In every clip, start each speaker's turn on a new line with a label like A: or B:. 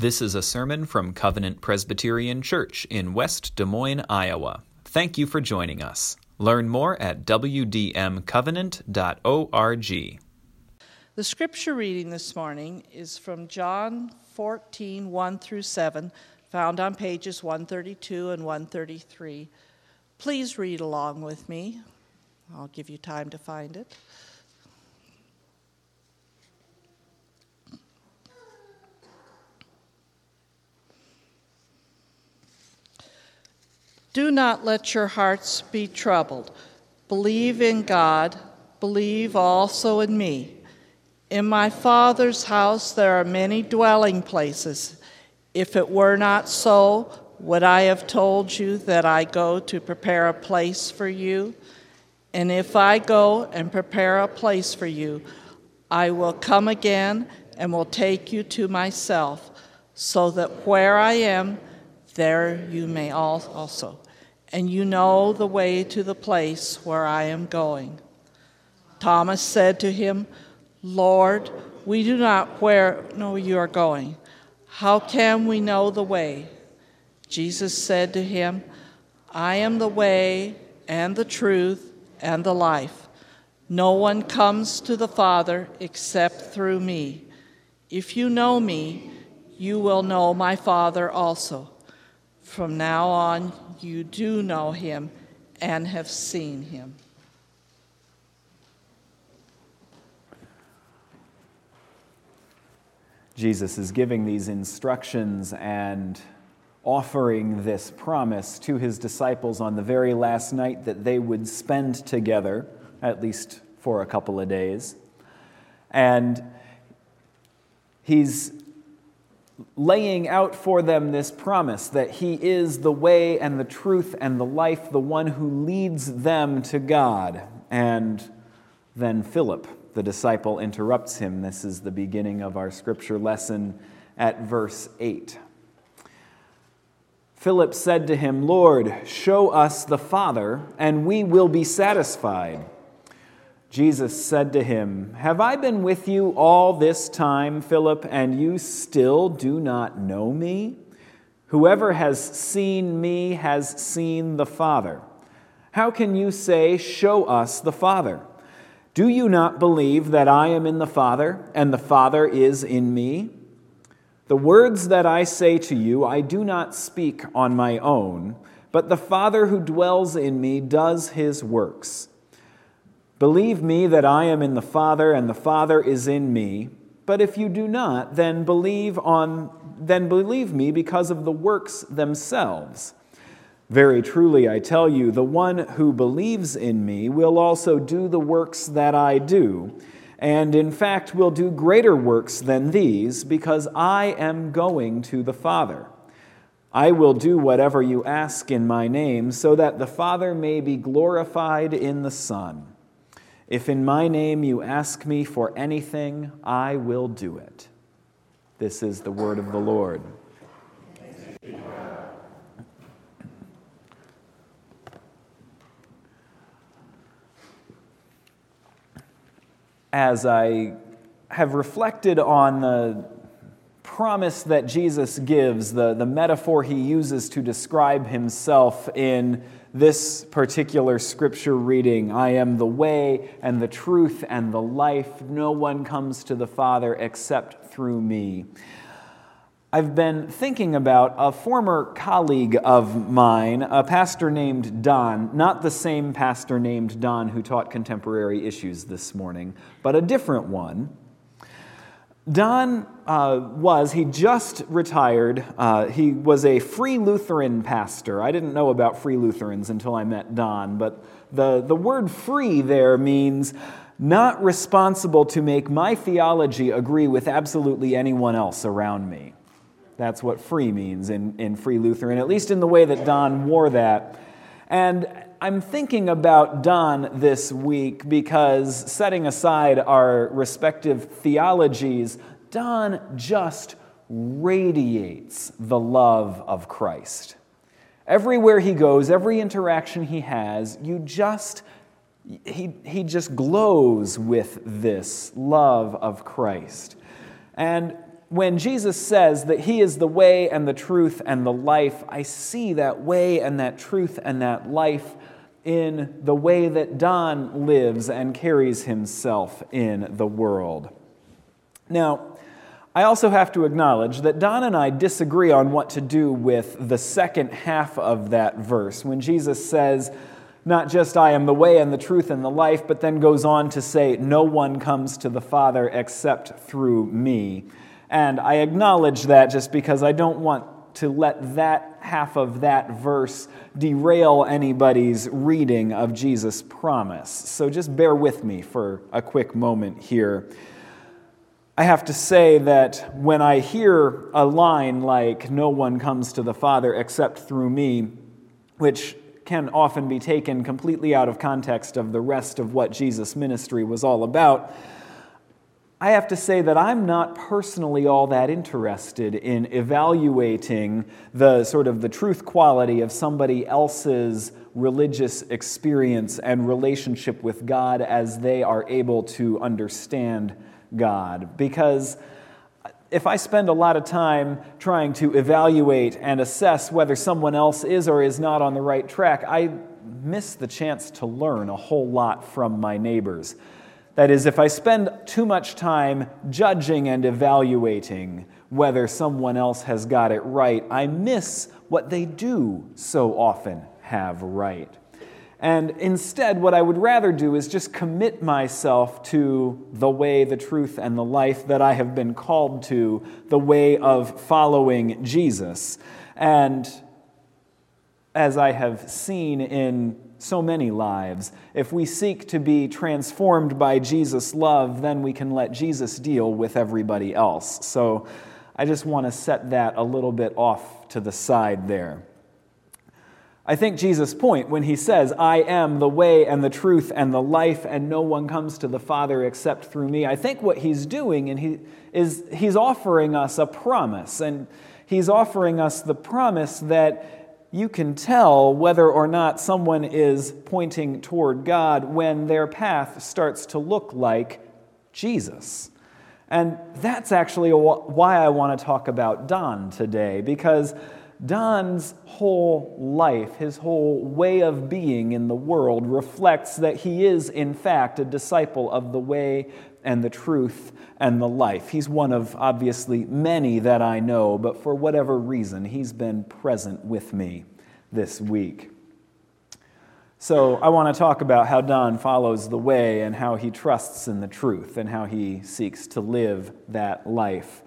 A: This is a sermon from Covenant Presbyterian Church in West Des Moines, Iowa. Thank you for joining us. Learn more at wdmcovenant.org.
B: The scripture reading this morning is from John 14, 1 through 7, found on pages 132 and 133. Please read along with me. I'll give you time to find it. Do not let your hearts be troubled. Believe in God, believe also in me. In my Father's house there are many dwelling places. If it were not so, would I have told you that I go to prepare a place for you? And if I go and prepare a place for you, I will come again and will take you to myself, so that where I am, there you may also. And you know the way to the place where I am going. Thomas said to him, Lord, we do not know you are going. How can we know the way? Jesus said to him, I am the way and the truth and the life. No one comes to the Father except through me. If you know me, you will know my Father also. From now on, you do know him and have seen him.
C: Jesus is giving these instructions and offering this promise to his disciples on the very last night that they would spend together, at least for a couple of days. And he's laying out for them this promise that he is the way and the truth and the life, the one who leads them to God. And then Philip, the disciple, interrupts him. This is the beginning of our scripture lesson at verse 8. Philip said to him, Lord, show us the Father, and we will be satisfied. Jesus said to him, Have I been with you all this time, Philip, and you still do not know me? Whoever has seen me has seen the Father. How can you say, Show us the Father? Do you not believe that I am in the Father, and the Father is in me? The words that I say to you, I do not speak on my own, but the Father who dwells in me does his works. Believe me that I am in the Father, and the Father is in me. But if you do not, then believe me because of the works themselves. Very truly, I tell you, the one who believes in me will also do the works that I do, and in fact will do greater works than these, because I am going to the Father. I will do whatever you ask in my name, so that the Father may be glorified in the Son. If in my name you ask me for anything, I will do it. This is the word of the Lord. As I have reflected on the promise that Jesus gives, the metaphor he uses to describe himself in this particular scripture reading, I am the way and the truth and the life. No one comes to the Father except through me. I've been thinking about a former colleague of mine, a pastor named Don, not the same pastor named Don who taught contemporary issues this morning, but a different one. Don he just retired. He was a Free Lutheran pastor. I didn't know about Free Lutherans until I met Don, but the word free there means not responsible to make my theology agree with absolutely anyone else around me. That's what free means in Free Lutheran, at least in the way that Don wore that. And I'm thinking about Don this week because, setting aside our respective theologies, Don just radiates the love of Christ. Everywhere he goes, every interaction he has, he just glows with this love of Christ. And when Jesus says that he is the way and the truth and the life, I see that way and that truth and that life in the way that Don lives and carries himself in the world. Now, I also have to acknowledge that Don and I disagree on what to do with the second half of that verse, when Jesus says, not just I am the way and the truth and the life, but then goes on to say, no one comes to the Father except through me. And I acknowledge that just because I don't want to let that half of that verse derail anybody's reading of Jesus' promise. So just bear with me for a quick moment here. I have to say that when I hear a line like, no one comes to the Father except through me, which can often be taken completely out of context of the rest of what Jesus' ministry was all about, I have to say that I'm not personally all that interested in evaluating the truth quality of somebody else's religious experience and relationship with God as they are able to understand God. Because if I spend a lot of time trying to evaluate and assess whether someone else is or is not on the right track, I miss the chance to learn a whole lot from my neighbors. That is, if I spend too much time judging and evaluating whether someone else has got it right, I miss what they do so often have right. And instead, what I would rather do is just commit myself to the way, the truth, and the life that I have been called to, the way of following Jesus. And as I have seen in so many lives, if we seek to be transformed by Jesus' love, then we can let Jesus deal with everybody else. So I just want to set that a little bit off to the side there. I think Jesus' point when he says, I am the way and the truth and the life, and no one comes to the Father except through me, I think what he's doing he's offering us a promise, and he's offering us the promise that you can tell whether or not someone is pointing toward God when their path starts to look like Jesus. And that's actually why I want to talk about Don today, because Don's whole life, his whole way of being in the world reflects that he is, in fact, a disciple of the way and the truth and the life. He's one of, obviously, many that I know, but for whatever reason, he's been present with me this week. So I want to talk about how Don follows the way and how he trusts in the truth and how he seeks to live that life.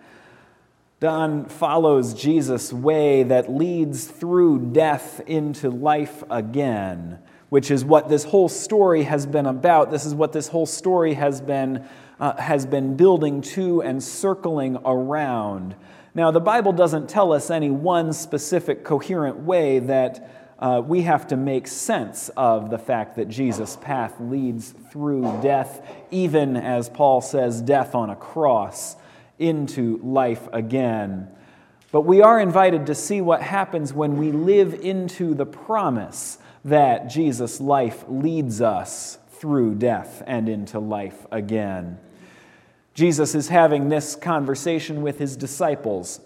C: Don follows Jesus' way that leads through death into life again, which is what this whole story has been about. This is what this whole story has been building to and circling around. Now, the Bible doesn't tell us any one specific coherent way that we have to make sense of the fact that Jesus' path leads through death, even as Paul says, death on a cross, into life again. But we are invited to see what happens when we live into the promise that Jesus' life leads us through death and into life again. Jesus is having this conversation with his disciples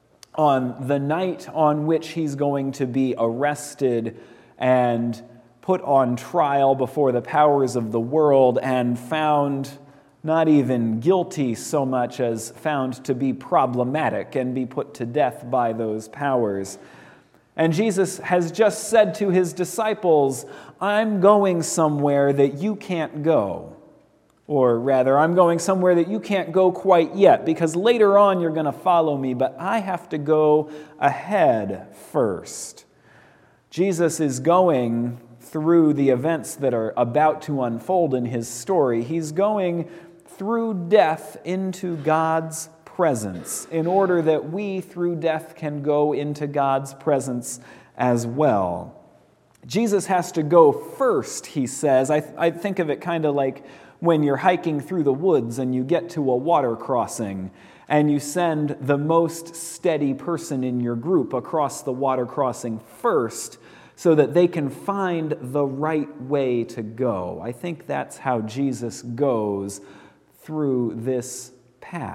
C: on the night on which he's going to be arrested and put on trial before the powers of the world and found not even guilty so much as found to be problematic and be put to death by those powers. And Jesus has just said to his disciples, I'm going somewhere that you can't go. Or rather, I'm going somewhere that you can't go quite yet, because later on you're going to follow me, but I have to go ahead first. Jesus is going through the events that are about to unfold in his story. He's going through death into God's presence in order that we, through death, can go into God's presence as well. Jesus has to go first, he says. I think of it kind of like when you're hiking through the woods and you get to a water crossing and you send the most steady person in your group across the water crossing first so that they can find the right way to go. I think that's how Jesus goes through this path,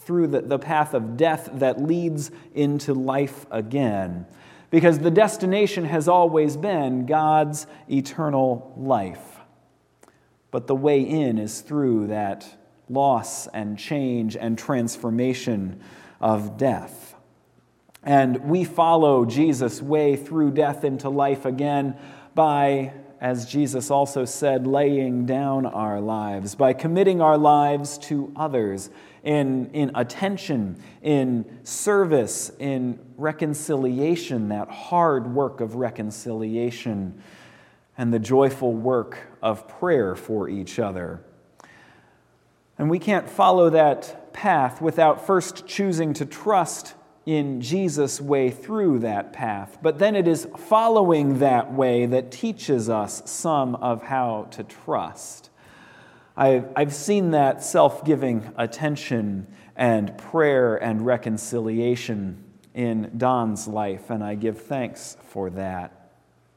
C: through the path of death that leads into life again. Because the destination has always been God's eternal life. But the way in is through that loss and change and transformation of death. And we follow Jesus' way through death into life again by, as Jesus also said, laying down our lives, by committing our lives to others in attention, in service, in reconciliation, that hard work of reconciliation, and the joyful work of prayer for each other. And we can't follow that path without first choosing to trust in Jesus' way through that path. But then it is following that way that teaches us some of how to trust. I've seen that self-giving attention and prayer and reconciliation in Don's life, and I give thanks for that.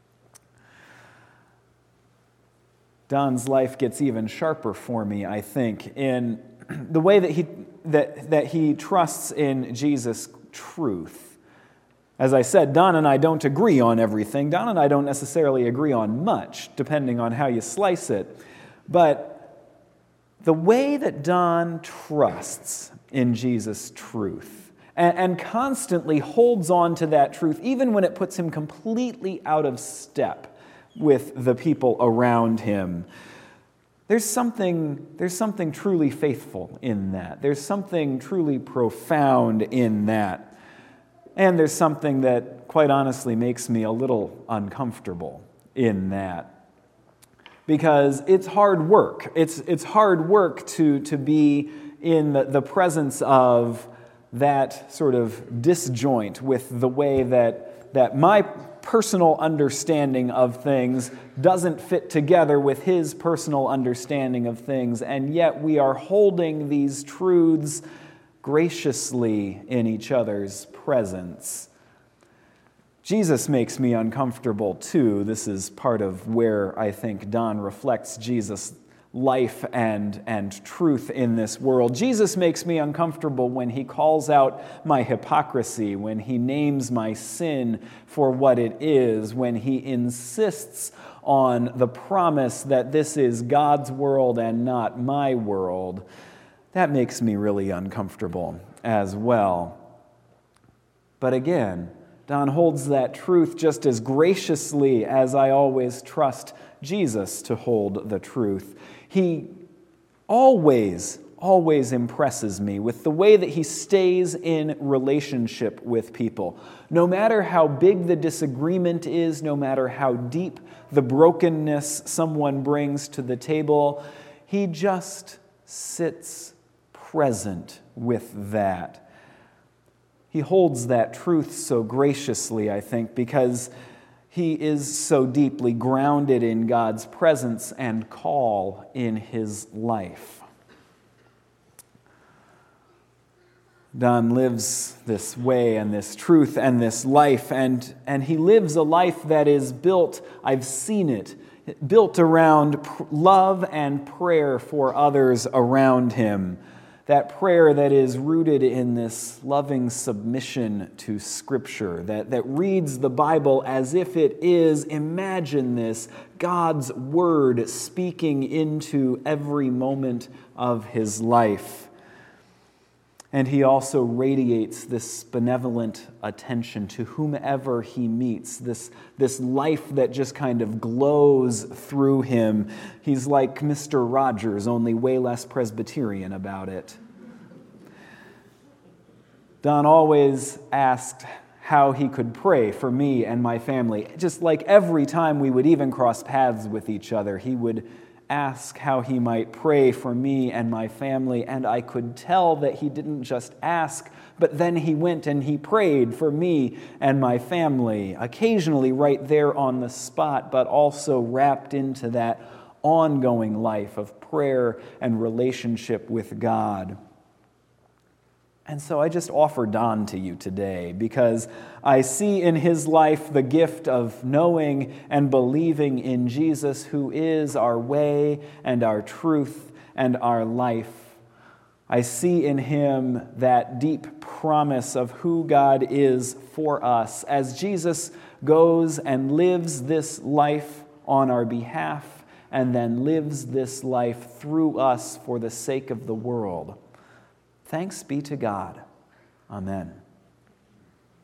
C: Don's life gets even sharper for me, I think, in the way that he trusts in Jesus' truth. As I said, Don and I don't agree on everything. Don and I don't necessarily agree on much, depending on how you slice it. But the way that Don trusts in Jesus' truth and constantly holds on to that truth, even when it puts him completely out of step with the people around him, there's something truly faithful in that. There's something truly profound in that. And there's something that, quite honestly, makes me a little uncomfortable in that. Because it's hard work. It's hard work to be in the presence of that sort of disjoint with the way that my personal understanding of things doesn't fit together with his personal understanding of things, and yet we are holding these truths graciously in each other's presence. Jesus makes me uncomfortable too. This is part of where I think Don reflects Jesus' life and truth in this world. Jesus makes me uncomfortable when he calls out my hypocrisy, when he names my sin for what it is, when he insists on the promise that this is God's world and not my world. That makes me really uncomfortable as well. But again, Don holds that truth just as graciously as I always trust Jesus to hold the truth. He always impresses me with the way that he stays in relationship with people. No matter how big the disagreement is, no matter how deep the brokenness someone brings to the table, he just sits present with that. He holds that truth so graciously, I think, because he is so deeply grounded in God's presence and call in his life. Don lives this way and this truth and this life, and he lives a life that is built, I've seen it, built around love and prayer for others around him. That prayer that is rooted in this loving submission to Scripture, that reads the Bible as if it is, imagine this, God's Word speaking into every moment of his life. And he also radiates this benevolent attention to whomever he meets, this life that just kind of glows through him. He's like Mr. Rogers, only way less Presbyterian about it. Don always asked how he could pray for me and my family. Just like every time we would even cross paths with each other, he would ask how he might pray for me and my family, and I could tell that he didn't just ask, but then he went and he prayed for me and my family, occasionally right there on the spot, but also wrapped into that ongoing life of prayer and relationship with God. And so I just offer Don to you today because I see in his life the gift of knowing and believing in Jesus, who is our way and our truth and our life. I see in him that deep promise of who God is for us as Jesus goes and lives this life on our behalf and then lives this life through us for the sake of the world. Thanks be to God. Amen.